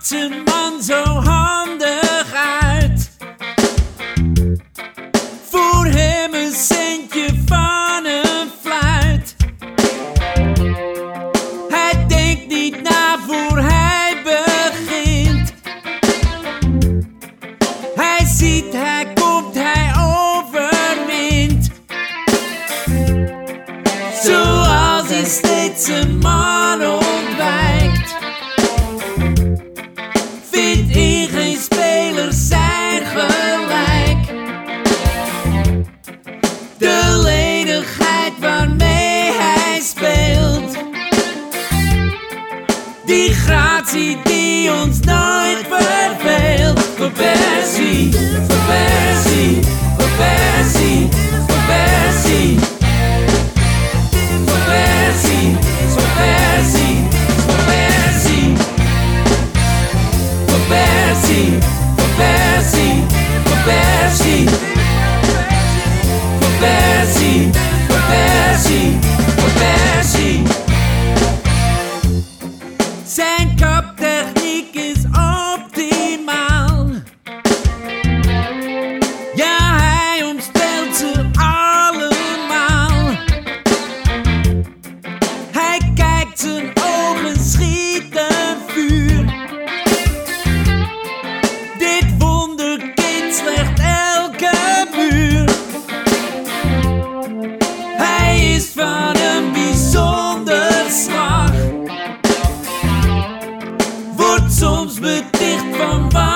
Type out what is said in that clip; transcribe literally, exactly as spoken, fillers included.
zijn man zo handig uit. Voor hem een centje van een fluit. Hij denkt niet na voor hij begint. Hij ziet, hij komt, hij overwint. Zoals hij steeds een man ontwijkt, vindt in geen speler zijn gelijk. De lenigheid waarmee hij speelt, die gratie die ons nooit verveelt. Van Persie, van Persie, van Persie, van Persie. Van Persie, van Persie, van Persie. Van Persie, van Persie, van Persie. Van Persie, van Persie, van Persie. Zijn kaptechniek is optimaal. Ja, hij omspeelt ze allemaal. Hij kijkt, zijn ogen schieten vuur. Dit wonderkind slecht elke muur. Hij is van een bijzonder slag, wordt soms beticht van wat